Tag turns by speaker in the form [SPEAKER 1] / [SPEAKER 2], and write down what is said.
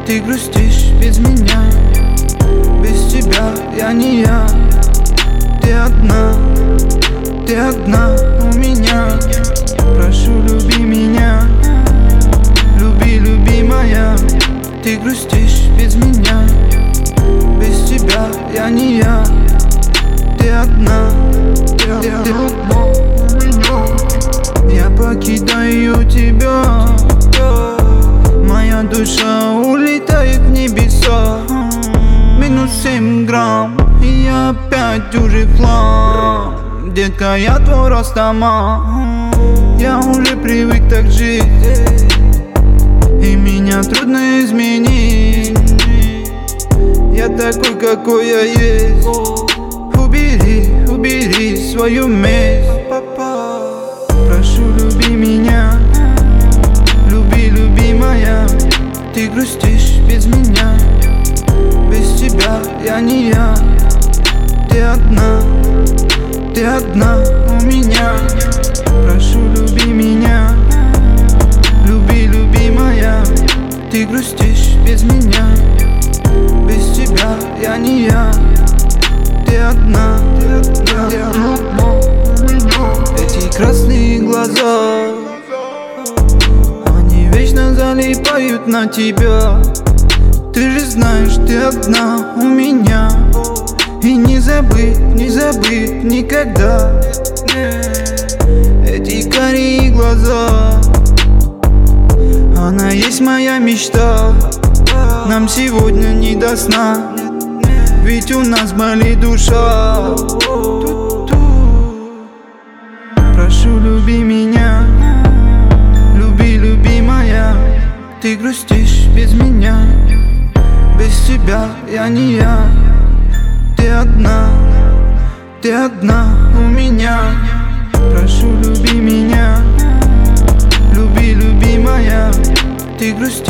[SPEAKER 1] Ты грустишь без меня, без тебя я не я. Ты одна у меня. Прошу, люби меня, люби, любимая. Ты грустишь без меня, без тебя я не я. Ты одна у меня. Я покидаю тебя, моя душа улетает в небеса. Минус 7 грамм, и я опять уже в хлам. Детка, я твой Растаман. Я уже привык так жить, и меня трудно изменить. Я такой, какой я есть. Убери свою месть. Прошу, люби меня, люби, любимая. Ты грустишь без меня, без тебя я не я. Ты одна у меня. Прошу, люби меня, люби, любимая. Ты грустишь без меня, без тебя я не я. Ты одна у меня. Эти красные глаза, они вечно залипают на тебя. Ты же знаешь, ты одна у меня. И не забыть никогда. Эти карие глаза, она есть моя мечта. Нам сегодня не до сна, ведь у нас болит душа. Прошу, люби меня, люби, любимая. Ты грустишь без меня, без тебя я не я. Ты одна у меня. Прошу, люби меня, люби, любимая. Ты грустишь